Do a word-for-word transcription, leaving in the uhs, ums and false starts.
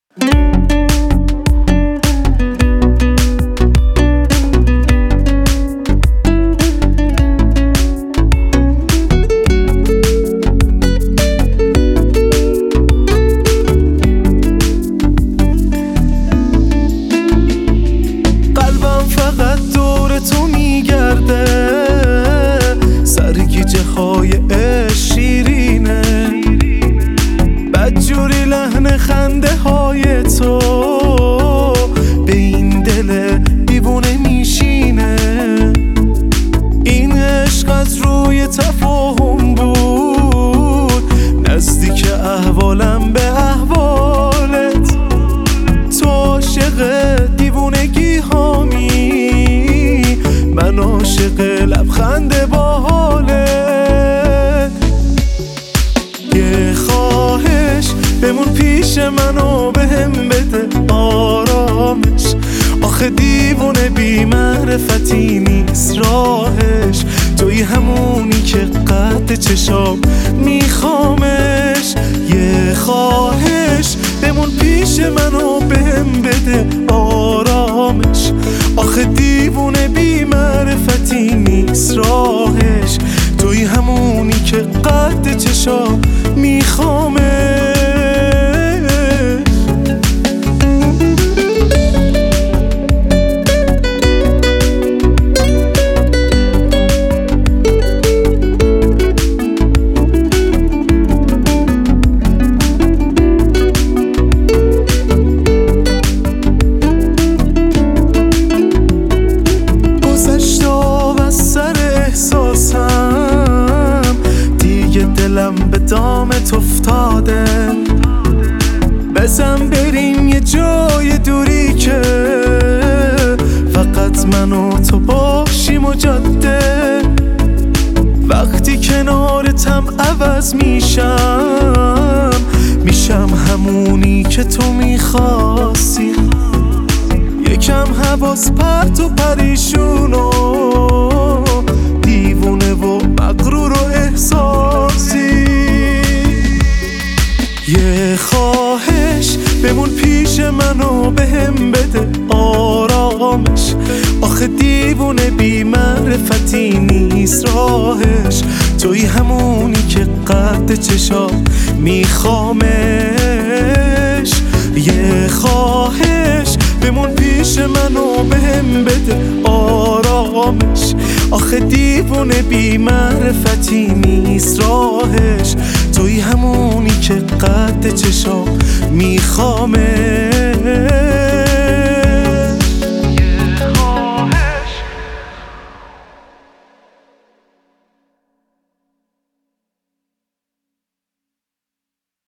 قلبم فقط دور تو میگرده، سرگیجه های عشق شیرینه، بدجوری لحن خنده های تو به این دل دیوونه میشینه. این عشق از روی تفاهم بود، نزدیک احوالم به احوالت. تو عاشق دیوونگی هامی، من عاشق لبخند با حالت. یه خواهش بمون پیش منو بهم بده آرامش، آخه دیوونه بی معرفتی نیست راهش. توی همونی که قد چشام میخوامش. یه خواهش بمون پیش منو بهم بده آرامش، آخه دیوونه بی معرفتی نیست راهش. توی همونی که قد چشام میخوامش. دلم به دامت افتاده، بزن بریم یه جای دوری که فقط من و تو باشیم و جاده. وقتی کنارتم عوض میشم، میشم همونی که تو میخواستی. یکم حواس پرت و پریشون و دیوونه و مغرور و احساسی. یه خواهش بمون پیش منو بهم بده آرامش، آخه دیوونه بی معرفتی نیست راهش. توی همونی که قد چشام میخوامش. یه خواهش بمون پیش منو بهم بده آرامش، آخه دیوونه بی معرفتی نیست راهش. توی همونی که قد چشام میخوامش.